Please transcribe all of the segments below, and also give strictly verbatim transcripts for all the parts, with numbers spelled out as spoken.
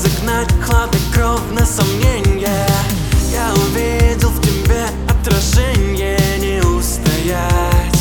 разогнать хладнокровно сомнения. Я увидел в тебе отражение, не устоять.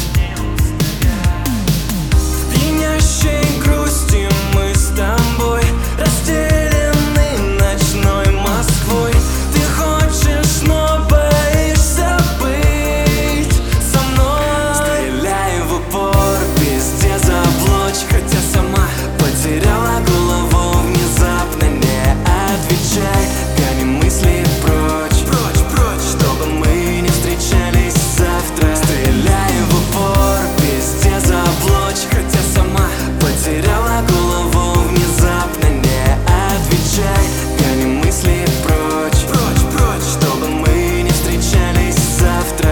В пьянящей грусти мы с тобой разделены ночной Москвой. Ты хочешь, но боишься быть со мной. Стреляй в упор, везде заблочь, хотя сама потеряла голову. Внезапно не отвечай, гони мысли прочь, прочь, прочь, чтобы мы не встречались завтра. Стреляй в упор, везде заблочь, хотя сама потеряла голову. Внезапно не отвечай, гони мысли прочь, прочь, прочь, чтобы мы не встречались завтра.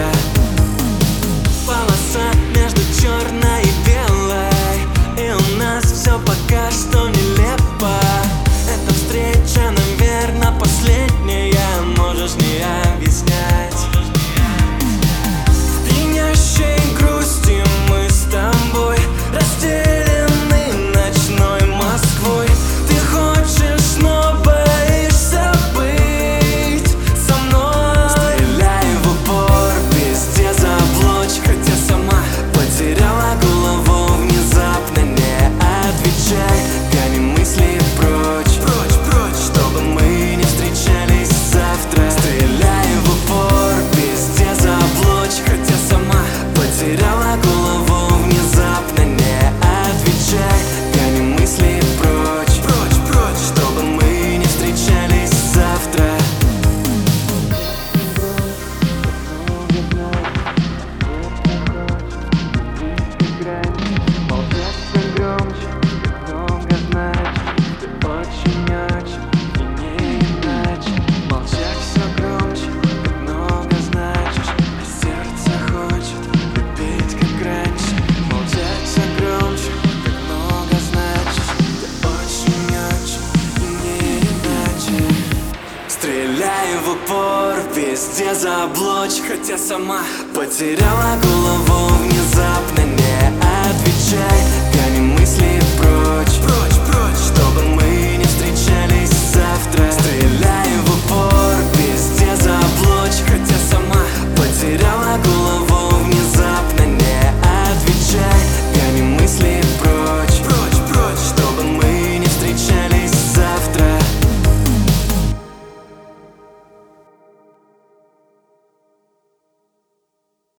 Полоса между черной и белой, и у нас все пока что нелепо. Эта встреча, наверное, последняя, можешь не объяснять. В пьянящей грусти мы с тобой разделены ночной Москвой. Ты хочешь, но боишься быть со мной. Стреляй в упор, везде заблочь, хотя сама потеряла голову. Внезапно не отвечай, гони мысли прочь, прочь, прочь, чтобы мы не встречались завтра. Стреляй в упор, везде заблочь, хотя сама потеряла голову. Внезапно не отвечай, гони мысли прочь, прочь, прочь, чтобы мы не встречались завтра. Молчать все громче, много значит. Ты очень-очень и не иначе. Молчать все громче, много значишь, а сердце хочет любить как раньше. Молчать все громче, много значишь. Ты очень-очень и не иначе. Стреляй в упор, везде заблочь, хотя сама потеряла голову. Внезапно не отвечай,